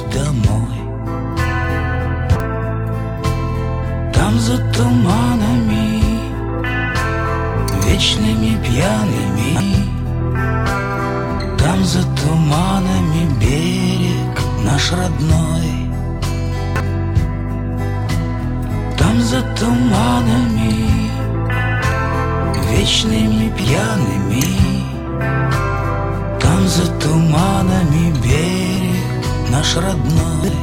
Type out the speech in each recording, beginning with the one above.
путь домой. Там за туманами, вечными пьяными, там за туманами берег наш родной. Там за туманами, вечными пьяными, там за туманами берег наш родной.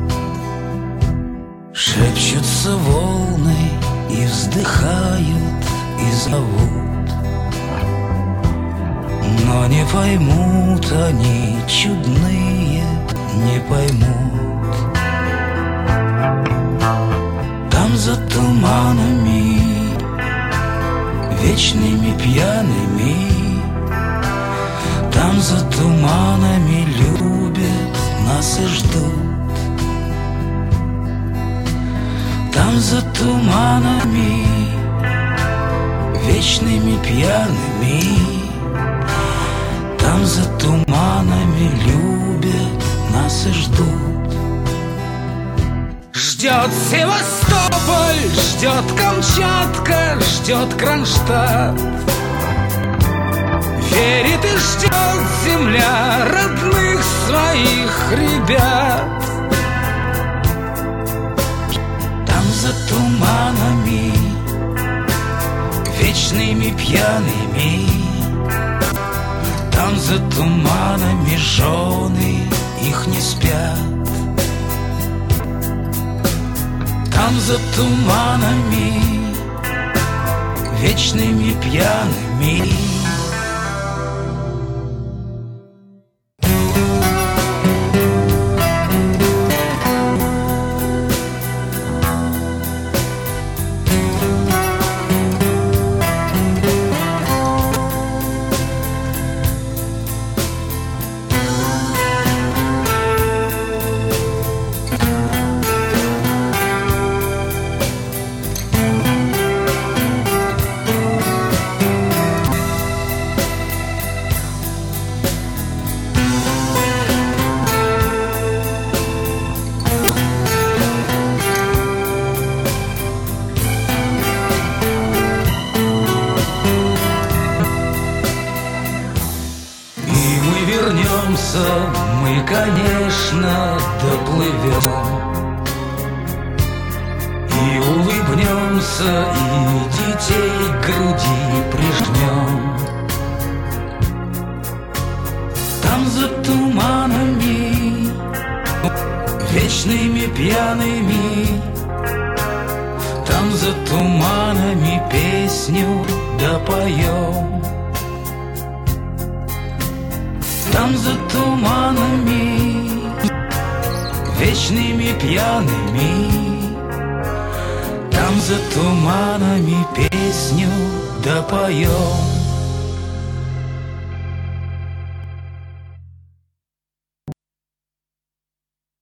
Шепчутся волны и вздыхают, и зовут, но не поймут они, чудные, не поймут. Там за туманами, вечными пьяными, там за туманами любят нас и ждут. Там за туманами, вечными пьяными, там за туманами любят нас и ждут. Ждет Севастополь, ждет Камчатка, ждет Кронштадт. Верит и ждет земля родных своих ребят. Там за туманами, вечными пьяными, там за туманами жены их не спят. Там за туманами, вечными пьяными. Мы, конечно, доплывем и улыбнемся, и детей к груди прижмем. Там за туманами, вечными пьяными, там за туманами песню допоем. Там за туманами, вечными пьяными, там за туманами песню допоем.